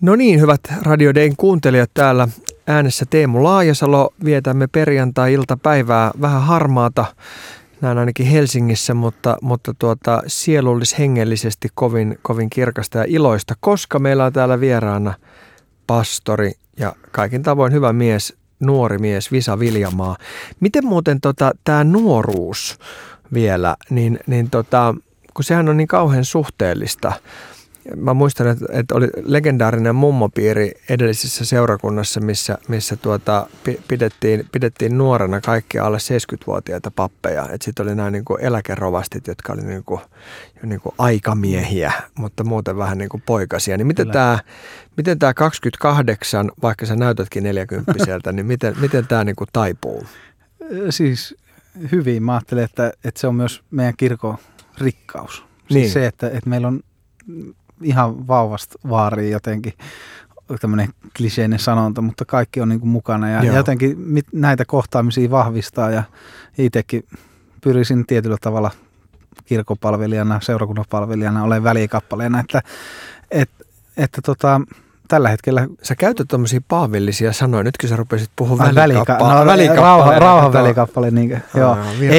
No niin, hyvät Radio Dayn kuuntelijat, täällä äänessä Teemu Laajasalo. Vietämme perjantai-iltapäivää vähän harmaata, näin ainakin Helsingissä, mutta sielullis-hengellisesti kovin kirkasta ja iloista, koska meillä on täällä vieraana pastori ja kaikin tavoin hyvä mies, nuori mies Visa Viljamaa. Miten muuten tämä nuoruus vielä, kun sehän on niin kauhean suhteellista. Mä muistan, että oli legendaarinen mummopiiri edellisessä seurakunnassa, missä pidettiin nuorena kaikkia alle 70-vuotiaita pappeja. Sitten oli nämä niin kuin eläkerovastit, jotka oli niin kuin aikamiehiä, mutta muuten vähän niin kuin poikasia. Niin miten tämä 28, vaikka sä näytätkin 40-vuotiaalta, niin miten tämä niin kuin taipuu? Siis hyvin. Mä ajattelen, että se on myös meidän kirkon rikkaus. Siis niin. Se, että meillä on ihan vauvasta vaariin jotenkin tämmöinen kliseinen sanonta, mutta kaikki on niin kuin mukana ja jotenkin näitä kohtaamisia vahvistaa ja itsekin pyrisin tietyllä tavalla kirkopalvelijana, seurakunnapalvelijana olemaan välikappaleena, että tällä hetkellä. Sä käytät tommosia paavillisia sanoja, nytkin sä rupesit puhumaan rauhan välikappale, niinkö? Joo.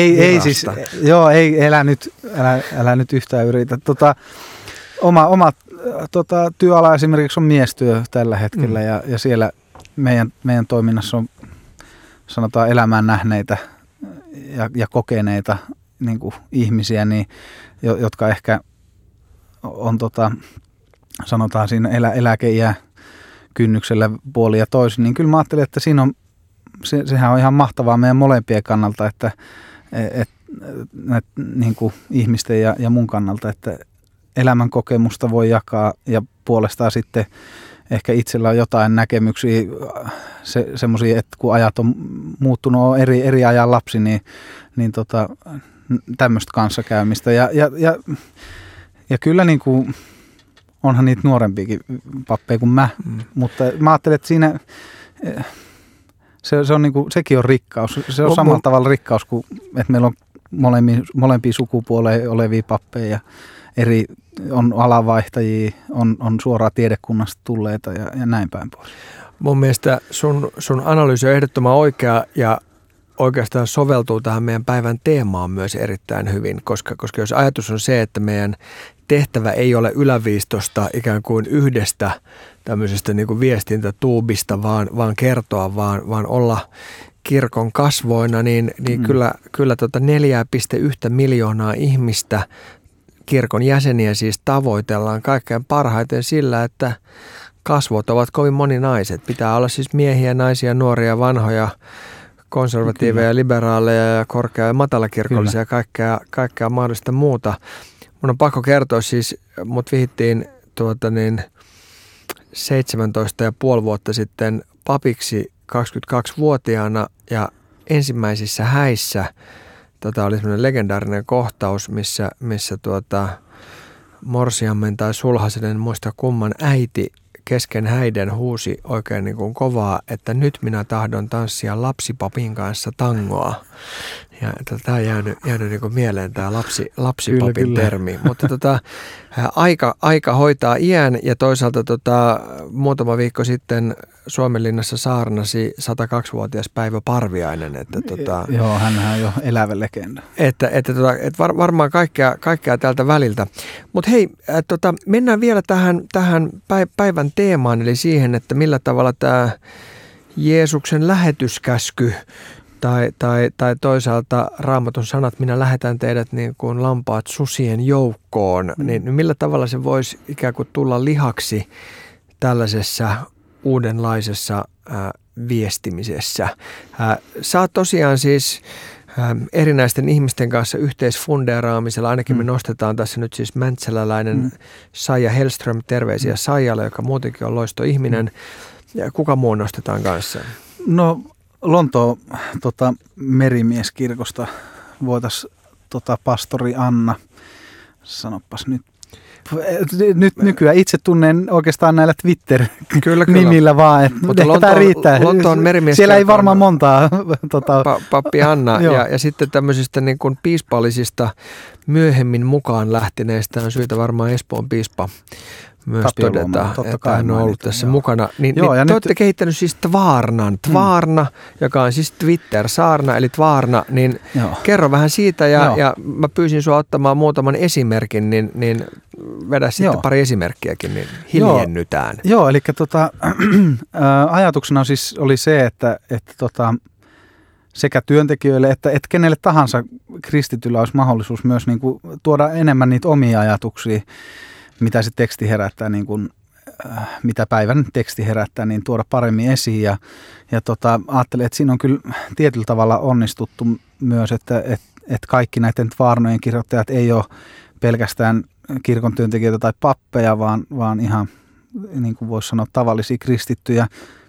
Älä nyt yhtään yritä. Oma työala esimerkiksi on miestyö tällä hetkellä ja siellä meidän toiminnassa on sanotaan elämään nähneitä ja kokeneita niin kuin ihmisiä, niin, jotka ehkä on sanotaan siinä eläkeiän kynnyksellä puoli ja toisin, niin kyllä mä ajattelen, että siinä on, sehän on ihan mahtavaa meidän molempien kannalta, että niin kuin ihmisten ja mun kannalta, että elämän kokemusta voi jakaa ja puolestaan sitten ehkä itsellä on jotain näkemyksiä, semmoisia, että kun ajat on muuttunut, on eri ajan lapsi, niin tämmöistä kanssakäymistä ja kyllä niin kuin onhan niitä nuorempiakin pappeja kuin mä, mutta mä ajattelen, että siinä se on niin kuin, sekin on rikkaus. Se on samalla tavalla rikkaus kuin, että meillä on molempia sukupuoleja olevia pappeja ja on alanvaihtajia, on suoraan tiedekunnasta tulleita ja näin päin pois. Mun mielestä sun analyysi on ehdottoman oikea ja oikeastaan soveltuu tähän meidän päivän teemaan myös erittäin hyvin, koska jos ajatus on se, että meidän tehtävä ei ole yläviistosta ikään kuin yhdestä tämmöisestä niin kuin viestintätuubista, vaan kertoa, vaan olla kirkon kasvoina, niin kyllä 4,1 miljoonaa ihmistä kirkon jäseniä siis tavoitellaan kaikkein parhaiten sillä, että kasvot ovat kovin moninaiset. Pitää olla siis miehiä, naisia, nuoria, vanhoja, konservatiiveja, liberaaleja ja korkea- ja matalakirkollisia ja kaikkea mahdollista muuta. Mun on pakko kertoa siis, mut vihittiin 17,5 vuotta sitten papiksi 22-vuotiaana ja ensimmäisissä häissä oli semmoinen legendaarinen kohtaus, missä morsiammen tai sulhasen, en muista kumman, äiti kesken häiden huusi oikein niin kuin kovaa, että nyt minä tahdon tanssia lapsipapin kanssa tangoa. Ja tämä on jäänyt niin kuin mieleen tämä lapsipapin kyllä. termi. Mutta aika hoitaa iän ja toisaalta muutama viikko sitten Suomenlinnassa saarnasi 102-vuotias Päivä Parviainen. Joo, hänhän on jo elävä legenda. Että varmaan kaikkea tältä väliltä. Mutta hei, mennään vielä tähän päivän teemaan, eli siihen, että millä tavalla tämä Jeesuksen lähetyskäsky tai toisaalta Raamatun sanat, minä lähetän teidät niin kuin lampaat susien joukkoon, niin millä tavalla se voisi ikään kuin tulla lihaksi tällaisessa uudenlaisessa viestimisessä. Sä oot tosiaan siis erinäisten ihmisten kanssa yhteisfundeeraamisella, ainakin me nostetaan tässä nyt siis mäntsäläläinen Saija Hellström, terveisiä Saijalle, joka muutenkin on loistoihminen. Ja kuka muu nostetaan kanssa? No Lontoon merimieskirkosta voitaisiin pastori Anna, sanopas nyt nykyään itse tunnen oikeastaan näillä Twitter-nimillä vaan, että tämä riittää. Siellä ei varmaan montaa. Pappi Anna ja sitten tämmöisistä niin kuin piispallisista myöhemmin mukaan lähteneistä on syytä varmaan Espoon piispa myös Tapio todeta, Luomanen, totta että kai hän on ollut tässä mukana. Niin Joo, ja te olette kehittänyt siis Tvarna, joka on siis Twitter-saarna, eli Tvarna, niin kerro vähän siitä, ja mä pyysin sua ottamaan muutaman esimerkin, niin vedä sitten pari esimerkkiäkin, niin hiljennytään. Joo, eli ajatuksena siis oli se, että sekä työntekijöille että kenelle tahansa kristityllä olisi mahdollisuus myös niin kuin tuoda enemmän niitä omia ajatuksia, mitä se teksti herättää, niin kuin, mitä päivän teksti herättää, niin tuoda paremmin esiin. Ja ajattelin, että siinä on kyllä tietyllä tavalla onnistuttu myös, että kaikki näiden Tvarnojen kirjoittajat ei ole pelkästään kirkon työntekijöitä tai pappeja, vaan ihan, niin kuin voisi sanoa, tavallisia kristittyjä.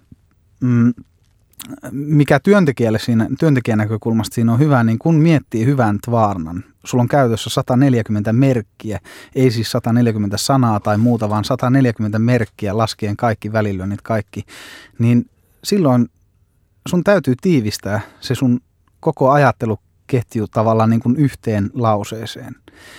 Mikä työntekijän näkökulmasta siinä on hyvä, niin kun miettii hyvän Tvarnan, sulla on käytössä 140 merkkiä, ei siis 140 sanaa tai muuta, vaan 140 merkkiä laskien kaikki välilyönnit kaikki, niin silloin sun täytyy tiivistää se sun koko ajatteluketju tavallaan niin kuin yhteen lauseeseen.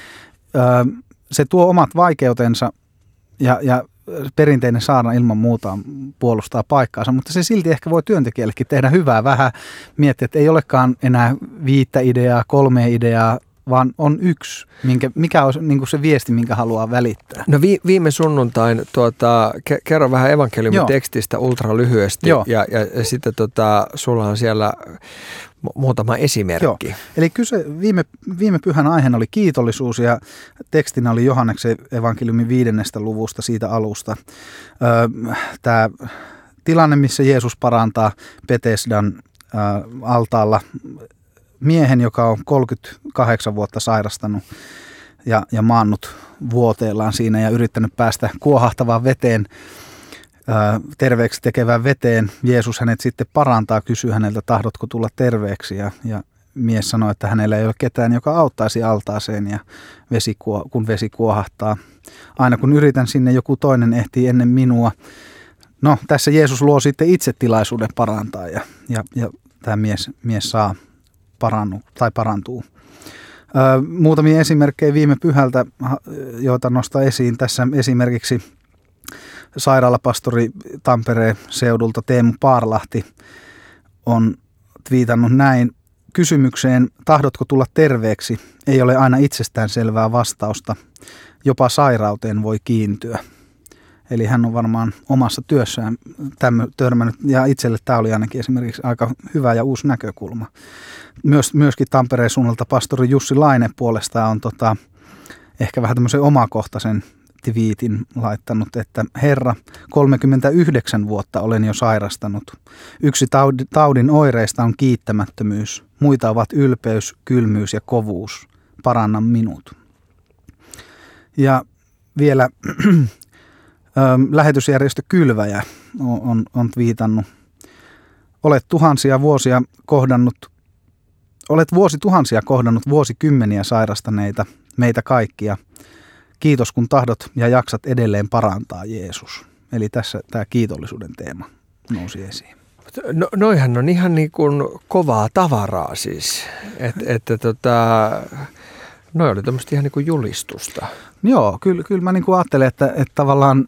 Se tuo omat vaikeutensa ja perinteinen saarna ilman muuta puolustaa paikkaansa, mutta se silti ehkä voi työntekijällekin tehdä hyvää vähän miettiä, että ei olekaan enää 5 ideaa, 3 ideaa, vaan on yksi, mikä on niin kuin se viesti, minkä haluaa välittää. No viime sunnuntain, kerro vähän evankeliumitekstistä ultra lyhyesti, ja sitten sulla on siellä muutama esimerkki. Joo. Eli viime pyhän aiheena oli kiitollisuus, ja tekstinä oli Johanneksen evankeliumin 5. luvusta siitä alusta. Tämä tilanne, missä Jeesus parantaa Betesdan altaalla miehen, joka on 38 vuotta sairastanut ja maannut vuoteellaan siinä ja yrittänyt päästä kuohahtavaan veteen, terveeksi tekevään veteen. Jeesus hänet sitten parantaa, kysyy häneltä, tahdotko tulla terveeksi, ja mies sanoi, että hänellä ei ole ketään, joka auttaisi altaaseen, ja kun vesi kuohahtaa. Aina kun yritän sinne, joku toinen ehtii ennen minua. No, tässä Jeesus luo sitten itse tilaisuuden parantaa, ja tämä mies saa parantuu. Muutamia esimerkkejä viime pyhältä, joita nostaa esiin tässä esimerkiksi sairaalapastori Tampereen seudulta Teemu Paarlahti on twiitannut näin: kysymykseen, tahdotko tulla terveeksi, ei ole aina itsestään selvää vastausta. Jopa sairauteen voi kiintyä. Eli hän on varmaan omassa työssään törmännyt, ja itselle tämä oli ainakin esimerkiksi aika hyvä ja uusi näkökulma. Myöskin Tampereen suunnalta pastori Jussi Laine puolestaan on ehkä vähän tämmöisen omakohtaisen twiitin laittanut, että Herra, 39 vuotta olen jo sairastanut. Yksi taudin oireista on kiittämättömyys. Muita ovat ylpeys, kylmyys ja kovuus. Paranna minut. Ja vielä lähetysjärjestö Kylväjä on twiitannut. Olet vuosituhansia kohdannut vuosikymmeniä sairastaneita, meitä kaikkia. Kiitos kun tahdot ja jaksat edelleen parantaa, Jeesus. Eli tässä tämä kiitollisuuden teema nousi esiin. No, noihän on ihan niin kuin kovaa tavaraa siis, noi oli tämmöistä ihan niin kuin julistusta. Joo, kyllä mä niin kuin ajattelen, että tavallaan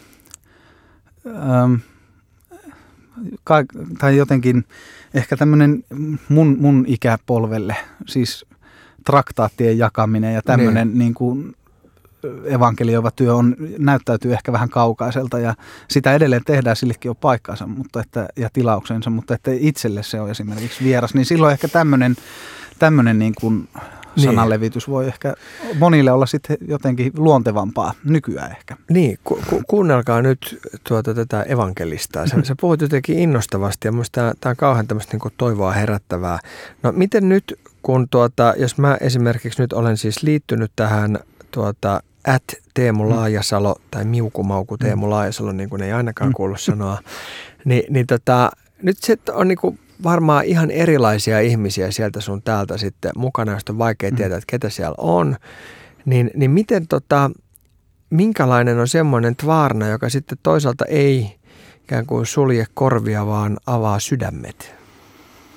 tai jotenkin ehkä tämmöinen mun ikäpolvelle, siis traktaattien jakaminen ja tämmöinen niin kuin evankelioiva työ näyttäytyy ehkä vähän kaukaiselta, ja sitä edelleen tehdään, sillekin on paikkansa ja tilauksensa, mutta että itselle se on esimerkiksi vieras, niin silloin ehkä tämmöinen niin kuin sananlevitys voi ehkä monille olla sitten jotenkin luontevampaa nykyään ehkä. Niin, kuunnelkaa nyt tätä evankelistaa. Sä puhut jotenkin innostavasti, ja minusta tämä on kauhean tämmöistä niin kuin toivoa herättävää. No miten nyt, kun jos mä esimerkiksi nyt olen siis liittynyt tähän Teemu Laajasalo tai Miukumauku Teemu Laajasalo, niin kuin ei ainakaan kuulu sanoa, niin nyt se on niin kuin varmaan ihan erilaisia ihmisiä sieltä sun täältä sitten mukana, josta on vaikea tietää, että ketä siellä on. Niin miten minkälainen on semmoinen Tvarna, joka sitten toisaalta ei ikään kuin sulje korvia, vaan avaa sydämet?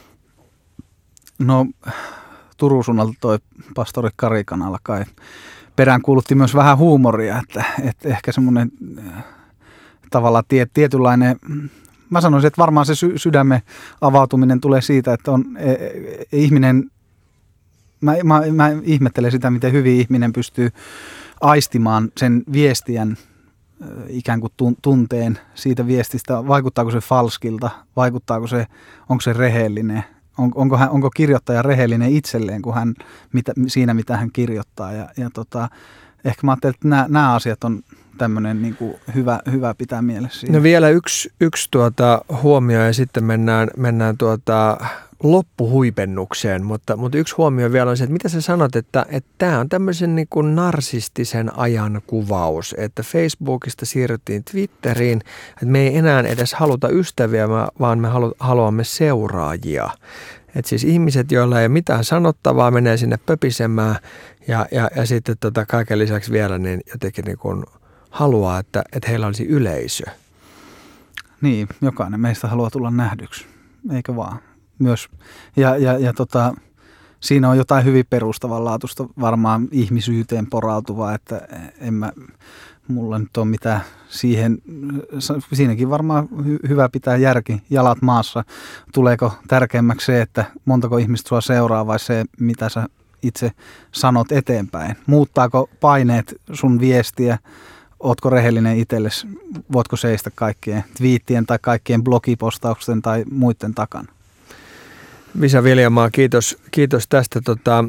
No Turun suunnalta toi pastori Karikan alkai peräänkuulutti myös vähän huumoria, että ehkä semmoinen tavallaan tietynlainen, mä sanoisin, että varmaan se sydämen avautuminen tulee siitä, että on ihminen, mä ihmettelen sitä, miten hyvin ihminen pystyy aistimaan sen viestien ikään kuin tunteen siitä viestistä, vaikuttaako se falskilta, vaikuttaako se, onko se rehellinen, onko kirjoittaja rehellinen itselleen kun siinä, mitä hän kirjoittaa. Ehkä mä ajattelin, että nämä asiat on tämmöinen niin kuin hyvä pitää mielessä siinä. No vielä yksi huomio ja sitten mennään loppuhuipennukseen, mutta yksi huomio vielä on se, että mitä sä sanot, että tämä on tämmöisen niin kuin narsistisen ajan kuvaus, että Facebookista siirryttiin Twitteriin, että me ei enää edes haluta ystäviä, vaan me haluamme seuraajia. Että siis ihmiset, joilla ei ole mitään sanottavaa, menee sinne pöpisemään ja sitten kaiken lisäksi vielä niin jotenkin niin kuin haluaa, että heillä olisi yleisö. Niin, jokainen meistä haluaa tulla nähdyksi, eikö vaan? Myös. Siinä on jotain hyvin perustavanlaatuista varmaan ihmisyyteen porautuvaa, että mulla nyt on mitään siinäkin varmaan hyvä pitää järki, jalat maassa. Tuleeko tärkeämmäksi se, että montako ihmistä sua seuraa vai se, mitä sä itse sanot eteenpäin? Muuttaako paineet sun viestiä? Ootko rehellinen itsellesi? Voitko seistä kaikkien twiittien tai kaikkien blogipostausten tai muiden takana? Visa Viljamaa, kiitos tästä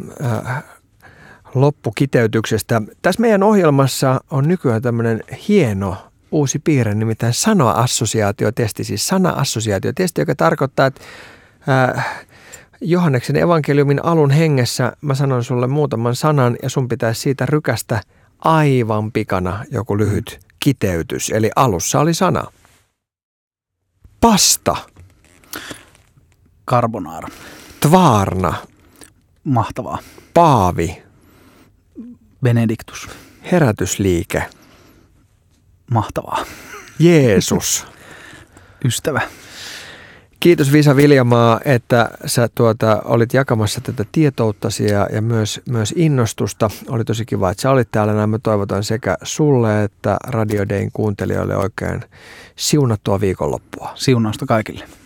loppukiteytyksestä. Tässä meidän ohjelmassa on nykyään tämmöinen hieno uusi piirre, nimittäin sana-assosiaatiotesti. Siis sana-assosiaatiotesti, joka tarkoittaa, että Johanneksen evankeliumin alun hengessä mä sanon sulle muutaman sanan ja sun pitäisi siitä rykästä aivan pikana joku lyhyt kiteytys. Eli alussa oli sana. Pasta. Carbonara. Tvaarna. Mahtavaa. Paavi. Benediktus. Herätysliike. Mahtavaa. Jeesus. Ystävä. Kiitos Visa Viljamaa, että sä olit jakamassa tätä tietouttasi ja myös innostusta. Oli tosi kiva, että sä olit täällä. Näin mä toivotan sekä sulle että Radio Dayn kuuntelijoille oikein siunattua viikonloppua. Siunausta kaikille.